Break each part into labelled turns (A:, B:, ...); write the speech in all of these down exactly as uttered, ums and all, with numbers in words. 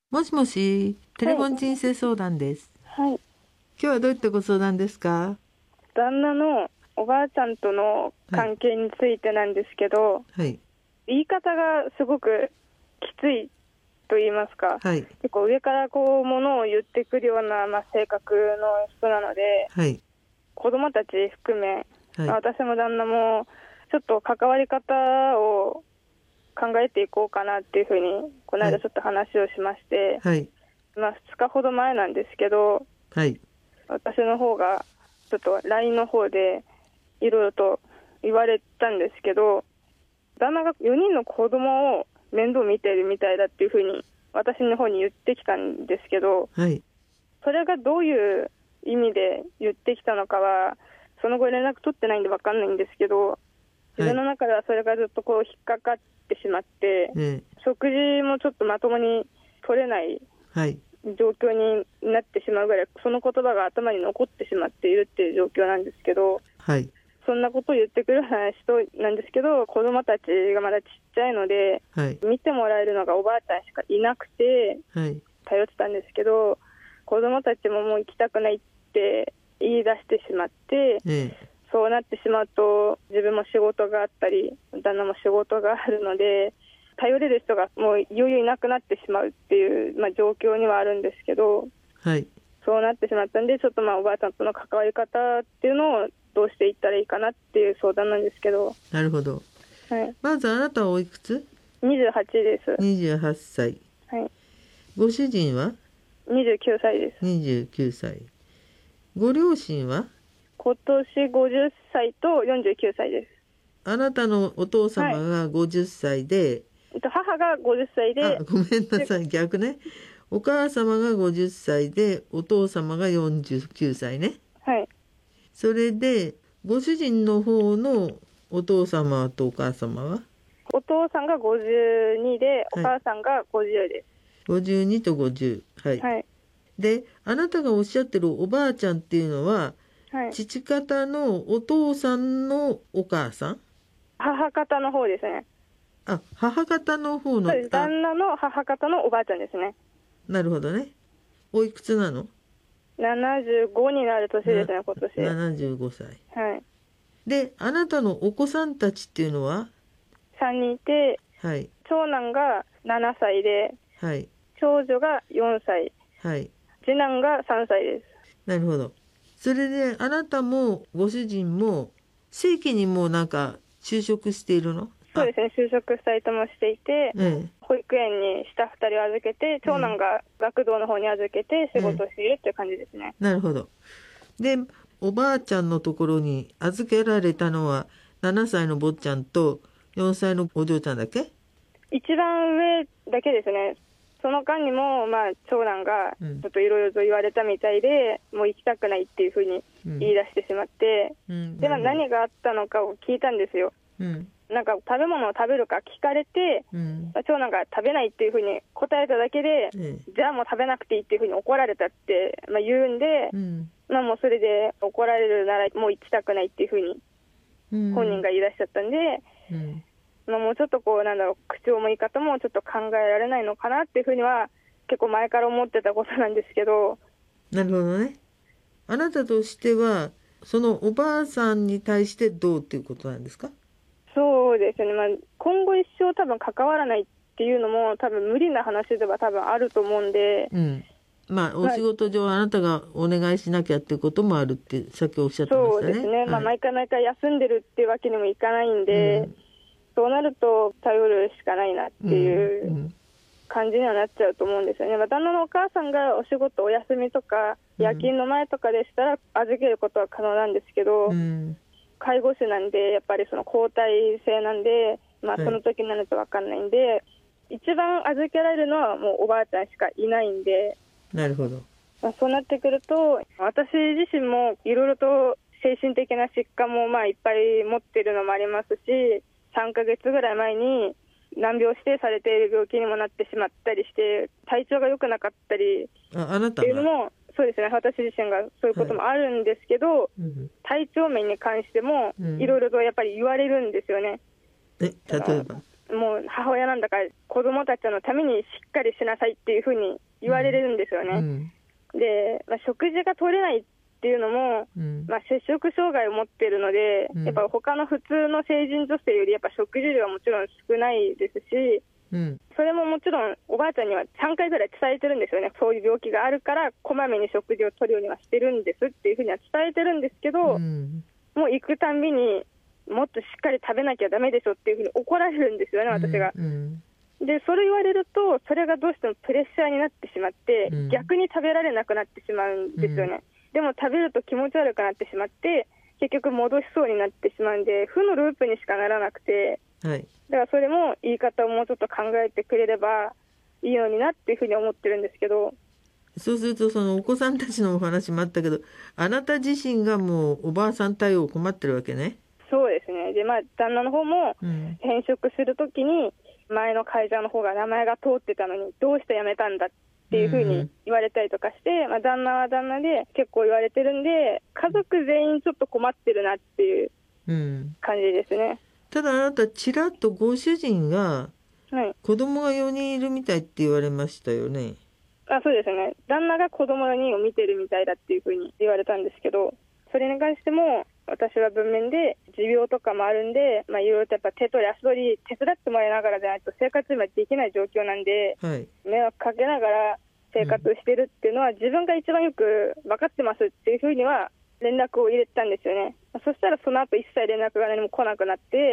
A: もしもし、テレフォン
B: はい。
A: 人生相談です。
B: はい。
A: 今日はどういったご相談ですか？
B: 旦那のおばあちゃんとの
A: はい。
B: 関係についてなんですけど、
A: はい。
B: 言い方がすごくきついと言いますか、
A: はい。
B: 結構上からこう物を言ってくるような、まあ、性格の人なので、
A: はい。
B: 子供たち含め、まあ
A: はい。
B: 私も旦那もちょっと関わり方を考えていこうかなっていうふうにこの
A: はい。
B: 間ちょっと話をしまして、
A: はい。
B: まあ、ふつかほど前なんですけど、
A: はい。
B: 私の方がちょっと ライン の方でいろいろと言われたんですけど、旦那がよにんの子供を面倒見てるみたいだっていうふうに私の方に言ってきたんですけど、
A: はい。
B: それがどういう意味で言ってきたのかはその後連絡取ってないんで分かんないんですけど、自
A: はい。
B: 分の中ではそれがずっとこう引っかかってしまって、
A: えー
B: 食事もちょっとまともに取れない
A: はい。
B: 状況になってしまうぐらい、その言葉が頭に残ってしまっているっていう状況なんですけど、
A: はい。
B: そんなことを言ってくるような人なんですけど、子供たちがまだちっちゃいので、
A: はい。
B: 見てもらえるのがおばあちゃんしかいなくて
A: はい。
B: 頼ってたんですけど、子供たちももう行きたくないって言い出してしまって、
A: えー
B: そうなってしまうと自分も仕事があったり旦那も仕事があるので、頼れる人がもういよいよいなくなってしまうっていう、まあ、状況にはあるんですけど、
A: はい。
B: そうなってしまったんで、ちょっとまあおばあちゃんとの関わり方っていうのをどうしていったらいいかなっていう相談なんですけど、
A: なるほど。
B: はい、
A: まずあなたはおいくつ？
B: にじゅうはちです。
A: にじゅうはっさい。
B: はい、
A: ご主人は？
B: にじゅうきゅうさいです。
A: にじゅうきゅうさい。ご両親は？
B: 今年ごじゅっさいとよんじゅうきゅうさいです。
A: あなたのお父
B: はい。
A: 様がごじゅっさいで、
B: えっと、母がごじゅっさい
A: あ、
B: で、
A: ごめんな
B: で、
A: さい、逆ね。お母様がごじゅっさいで、お父様がよんじゅうきゅうさいね。
B: はい。
A: それで、ご主人の方のお父様とお母様は？
B: お父さんがごじゅうにで、お
A: はい。
B: 母さんがごじゅうで
A: ごじゅうにとごじゅう。は
B: す。
A: い。
B: はい。
A: で、あなたがおっしゃってるおばあちゃんっていうのは、
B: はい。
A: 父方のお父さんのお母さん？
B: 母方の方ですね。
A: あ、母方の方の、
B: そうです。
A: あ、
B: 旦那の母方のおばあちゃんですね。
A: なるほどね。おいくつなの？
B: ななじゅうごになる年で
A: な、
B: すね、今年。
A: ななじゅうごさい。
B: はい。
A: で、あなたのお子さんたちっていうのは？
B: さんにんいて、
A: はい。
B: 長男がななさいで、
A: はい。
B: 長女がよんさい、
A: はい。
B: 次男がさんさいです。
A: なるほど。それで、あなたもご主人も正規にもうなんか就職しているの？あ、
B: そうですね、就職ふたりともしていて、
A: ええ、
B: 保育園に下ふたりを預けて、長男
A: ええ、
B: が学童の方に預けて仕
A: ええ、
B: 事をしているっていう感じですね。
A: なるほど。で、おばあちゃんのところに預けられたのはななさいの坊ちゃんとよんさいのお嬢ちゃんだけ？
B: 一番上だけですね。その間にも、まあ、長男が
A: うん。
B: ちょっといろいろと言われたみたいで、もう行きたくないっていうふうに
A: うん。
B: 言い出してしまって、
A: うん。
B: で、まあ、
A: なるほど。
B: 何があったのかを聞いたんですよ。
A: うん。
B: なんか食べ物を食べるか聞かれて、
A: うん。
B: まあ長男が食べないっていうふうに答えただけで、
A: ええ。
B: じゃあもう食べなくていいっていうふうに怒られたって、まあ、言うんで、
A: うん。
B: まあ、もうそれで怒られるならもう行きたくないっていうふうに
A: うん。
B: 本人が言い出しちゃったんで、
A: うん。
B: まあ、もうちょっとこうなんだろう、口調も言い方もちょっと考えられないのかなっていうふうには結構前から思ってたことなんですけど。
A: なるほどね。あなたとしては、そのおばあさんに対してどうっていうことなんですか？
B: そうですね、まあ、今後一生多分関わらないっていうのも多分無理な話では多分あると思うんで、
A: うん。まあ、お
B: まあ、
A: 仕事上あなたがお願いしなきゃっていうこともあるってさっきおっしゃってましたね。
B: そうですね、まあ、
A: はい。
B: 毎回毎回休んでるっていうわけにもいかないんで、
A: うん。
B: そうなると頼るしかないなって
A: うん。
B: いう
A: うん。
B: 感じにはなっちゃうと思うんですよね。まあ、旦那のお母さんがお仕事お休みとか夜勤の前とかでしたら預けることは可能なんですけど、
A: うん。
B: 介護士なんでやっぱりその交代制なんで、まあ、
A: はい。
B: その時になると分かんないんで、一番預けられるのはもうおばあちゃんしかいないんで、
A: なるほど。
B: まあ、そうなってくると私自身もいろいろと精神的な疾患もまあいっぱい持ってるのもありますし、さんかげつぐらい前に難病指定されている病気にもなってしまったりして体調が良くなかったりっ
A: あ、あな
B: て
A: たが。
B: いうのも、そうですね、私自身がそういうこともあるんですけど、
A: うん。
B: 体調面に関しても
A: うん。
B: いろいろとやっぱり言われるんですよね。
A: え、
B: あの
A: 例えば。
B: もう母親なんだから子供たちのためにしっかりしなさいっていうふうに言われるんですよね。
A: うん、
B: で、まあ、食事が取れないっていうのも、うん、まあ、摂食障害を持っているので、うん、やっぱ他の普通の成人女性よりやっぱ食事量はもちろん少ないですし、うん、それももちろんおばあちゃんにはさんかいぐらい伝えてるんですよね。そういう病気があるからこまめに食事を取るようにはしてるんですっていうふうには伝えてるんですけど、うん、もう行くたんびにもっとしっかり食べなきゃダメでしょっていうふうに怒られるんですよね、私が。うんうん、でそれ言われるとそれがどうしてもプレッシャーになってしまって、うん、逆に食べられなくなってしまうんですよね。うん、でも食べると気持ち悪くなってしまって結局戻しそうになってしまうんで負のループにしかならなくて、はい、だからそれも言い方をもうちょっと考えてくれればいいのになっていうふうに思ってるんですけど。
A: そうするとそのお子さんたちのお話もあったけど、あなた自身がもうおばあさん対応困ってるわけね。
B: そうですね。で、まあ、旦那の方も転職するときに前の会社の方が名前が通ってたのにどうして辞めたんだっていうふうに言われたりとかして、まあ、旦那は旦那で結構言われてるんで家族全員ちょっと困ってるなっていう感じですね。うん、
A: ただあなたちらっとご主人が子供がよにんいるみたいって言われましたよね。
B: はい、あ、そうですね。旦那が子供よにんを見てるみたいだっていうふうに言われたんですけど、それに関しても私は文面で持病とかもあるんで、まあ、いろいろとやっぱ手取り足取り手伝ってもらいながらじゃないと生活今できない状況なんで、はい、迷惑かけながら生活してるっていうのは自分が一番よく分かってますっていうふうには連絡を入れてたんですよね。そしたらその後一切連絡が何も来なくなって、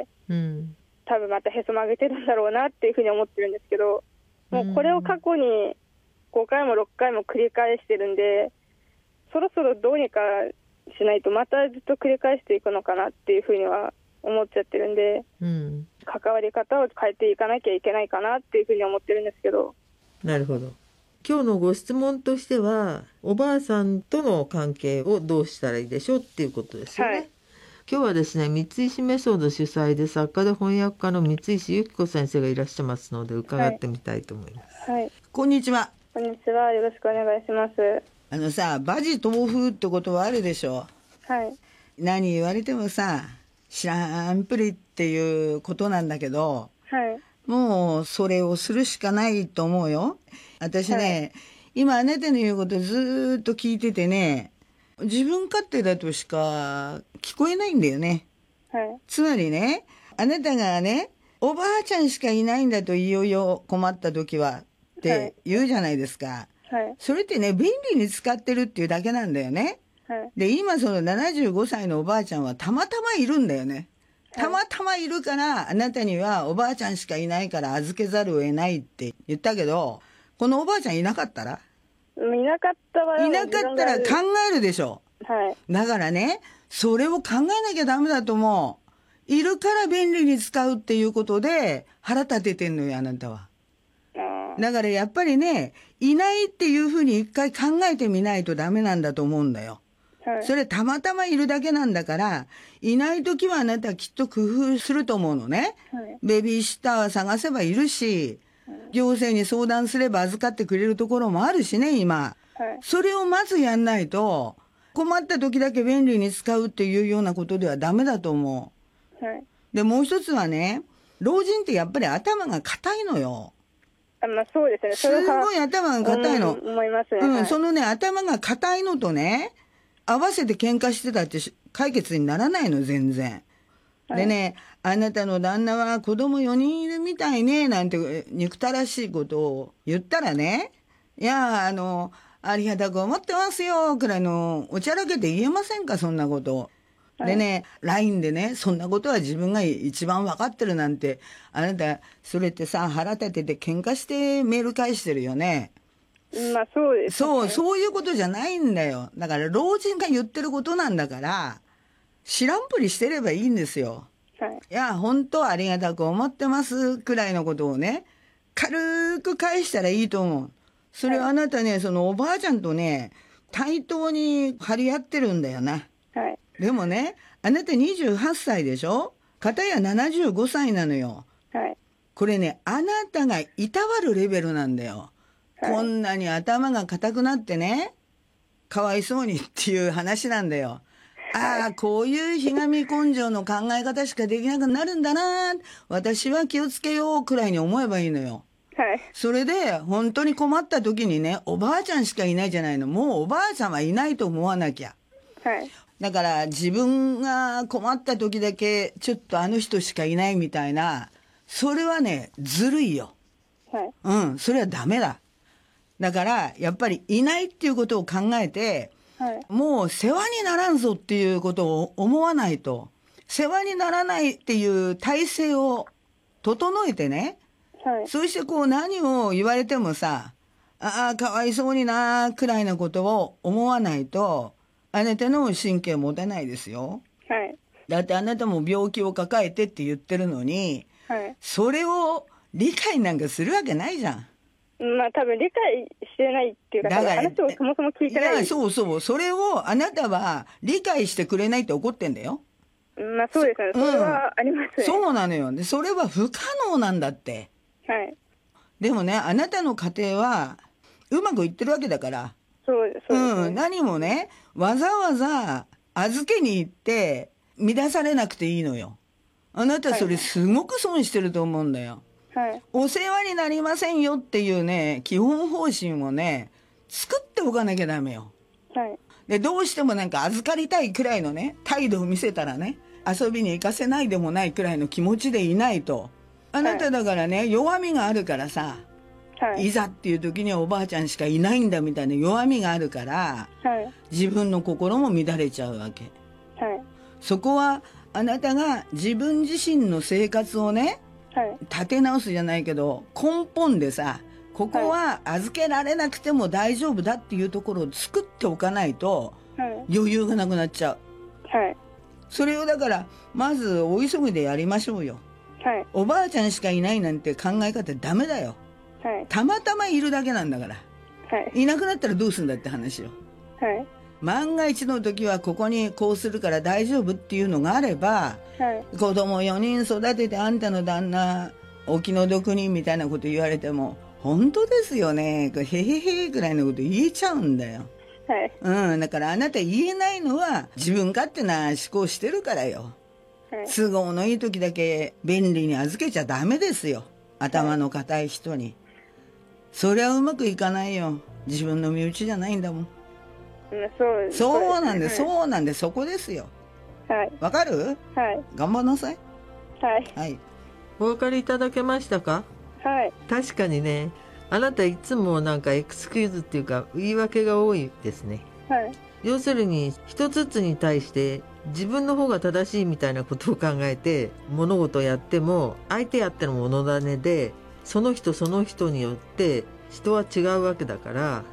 B: うん、多分またへそ曲げてるんだろうなっていうふうに思ってるんですけど、もうこれを過去にごかいもろっかいも繰り返してるんで、そろそろどうにかしないとまたずっと繰り返していくのかなっていうふうには思っちゃってるんで、うん、関わり方を変えていかなきゃいけないかなっていうふうに思ってるんですけど。
A: なるほど。今日のご質問としてはおばあさんとの関係をどうしたらいいでしょうっていうことですよね。はい、今日はですね、三石メソッド主催で作家で翻訳家の三石由紀子先生がいらっしゃいますので伺ってみたいと思います。
B: はいはい、
C: こんにちは。
B: こんにちは、よろしくお願いします。
C: あのさ、馬事豆腐ってことはあるでしょ。
B: はい。
C: 何言われてもさ、知らんぷりっていうことなんだけど、はい、もうそれをするしかないと思うよ。私ね、はい、今あなたの言うことずっと聞いててね、自分勝手だとしか聞こえないんだよね。はい、つまりね、あなたがね、おばあちゃんしかいないんだといよいよ困った時はって言うじゃないですか。はい、それってね、便利に使ってるっていうだけなんだよね。はい、で、今そのななじゅうごさいのおばあちゃんはたまたまいるんだよね。たまたまいるから、あなたにはおばあちゃんしかいないから預けざるを得ないって言ったけど、このおばあちゃんいなかったら
B: いなかったわよ。
C: いなかったら考えるでしょ。はい。だからね、それを考えなきゃダメだと思う。いるから便利に使うっていうことで腹立ててんのよ、あなたは。だからやっぱりね、いないっていうふうに一回考えてみないとダメなんだと思うんだよ。はい、それたまたまいるだけなんだから、いないときはあなたはきっと工夫すると思うのね。はい、ベビーシッター探せばいるし、はい、行政に相談すれば預かってくれるところもあるしね、今。はい、それをまずやんないと、困った時だけ便利に使うっていうようなことではダメだと思う。はい、で、もう一つはね、老人ってやっぱり頭が硬いのよ。
B: あ、まあ、そうですね。
C: すごい頭が硬いの。
B: うん、思いますね。
C: うん、
B: はい、
C: そのね、頭が硬いのとね、合わせて喧嘩してたって解決にならないの、全然。はい、でね、あなたの旦那は子供よにんいるみたいね、なんて憎たらしいことを言ったらね、いや、あの、ありがたく思ってますよ、くらいのおちゃらけて言えませんか、そんなこと。でね、ライン でね、そんなことは自分が一番分かってるなんて、あなた、それってさ、腹立てて喧嘩してメール返してるよね。
B: まあそうですね。
C: そう、そういうことじゃないんだよ。だから老人が言ってることなんだから、知らんぷりしてればいいんですよ。はい。いや、本当ありがたく思ってますくらいのことをね、軽く返したらいいと思う。それはあなたね、はい、そのおばあちゃんとね、対等に張り合ってるんだよな。はい。でもね、あなたにじゅうはっさいでしょ？片やななじゅうごさいなのよ。はい。これね、あなたがいたわるレベルなんだよ。はい、こんなに頭が固くなってね、かわいそうにっていう話なんだよ。 ああ、こういうひがみ根性の考え方しかできなくなるんだな、私は気をつけようくらいに思えばいいのよ。
B: はい。
C: それで本当に困った時にね、おばあちゃんしかいないじゃないの。もうおばあさんはいないと思わなきゃ。
B: はい。
C: だから自分が困った時だけちょっとあの人しかいないみたいな、それはね、ずるいよ。
B: はい。
C: うん、それはダメだ。だからやっぱりいないっていうことを考えて、
B: はい、
C: もう世話にならんぞっていうことを思わないと、世話にならないっていう体制を整えてね、
B: はい、
C: そしてこう何を言われてもさ、ああかわいそうになくらいのことを思わないと、あなたの神経持てないですよ。
B: はい、
C: だってあなたも病気を抱えてって言ってるのに、
B: はい、
C: それを理解なんかするわけないじゃん。
B: まあ多分理解してないっていうか、だから話をそもそも聞いてない。
C: いや、そうそう、それをあなたは理解してくれないって怒ってんだよ。
B: まあそうですね、それはありますね。
C: そうなのよ。で、それは不可能なんだって。
B: はい。
C: でもね、あなたの家庭はうまくいってるわけだから。
B: そうそうですね。
C: うん、何もね、わざわざ預けに行って乱されなくていいのよ。あなたそれすごく損してると思うんだよ。
B: はい、
C: お世話になりませんよっていうね、基本方針をね、作っておかなきゃダメよ。
B: はい。
C: で、どうしてもなんか預かりたいくらいのね、態度を見せたらね、遊びに行かせないでもないくらいの気持ちでいないと。あなただからね、はい、弱みがあるからさ、はい、いざっていう時にはおばあちゃんしかいないんだみたいな弱みがあるから、はい、自分の心も乱れちゃうわけ。はい、そこはあなたが自分自身の生活をね、はい、立て直すじゃないけど根本でさ、ここは預けられなくても大丈夫だっていうところを作っておかないと、はい、余裕がなくなっちゃう。はい、それをだからまずお急ぎでやりましょうよ。はい、おばあちゃんしかいないなんて考え方ダメだよ。はい、たまたまいるだけなんだから。はい、いなくなったらどうすんだって話よ。はい、万が一の時はここにこうするから大丈夫っていうのがあれば、はい、子供よにん育ててあんたの旦那お気の毒にみたいなこと言われても本当ですよねへへへぐらいのこと言えちゃうんだよ。はい、うん、だからあなた言えないのは自分勝手な思考してるからよ。はい、都合のいい時だけ便利に預けちゃダメですよ。頭の固い人に。はい、そりゃうまくいかないよ。自分の身内じゃないんだもん。そうそうなんで、はい、そうなんで、そこですよ。はい。わかる？はい。頑張んなさい。
B: はい。
C: はい。
A: お分かりいただけましたか？
B: はい。
A: 確かにね、あなたいつもなんかエクスキューズっていうか言い訳が多いですね。
B: はい。
A: 要するに一つずつに対して自分の方が正しいみたいなことを考えて物事をやっても相手やってのものだねで、その人その人によって人は違うわけだから、はい、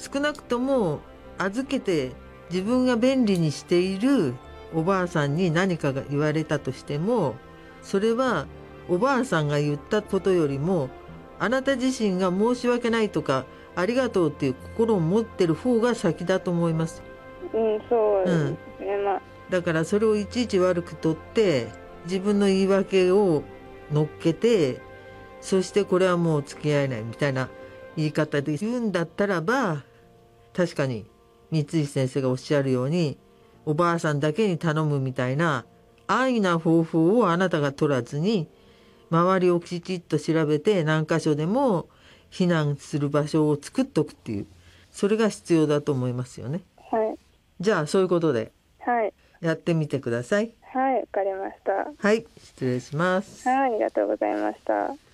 A: 少なくとも預けて自分が便利にしているおばあさんに何かが言われたとしても、それはおばあさんが言ったことよりもあなた自身が申し訳ないとかありがとうっていう心を持ってる方が先だと思います。
B: うん、そうですね、うん、まあ、
A: だからそれをいちいち悪く取って自分の言い訳を乗っけて、そしてこれはもう付き合えないみたいな言い方で言うんだったらば、確かに三石先生がおっしゃるようにおばあさんだけに頼むみたいな安易な方法をあなたが取らずに、周りをきちっと調べて何箇所でも避難する場所を作っとくっていう、それが必要だと思いますよね。
B: はい。
A: じゃあそういうことでやってみてください。
B: はい、わかりました。
A: はい、失礼します。
B: はい、ありがとうございました。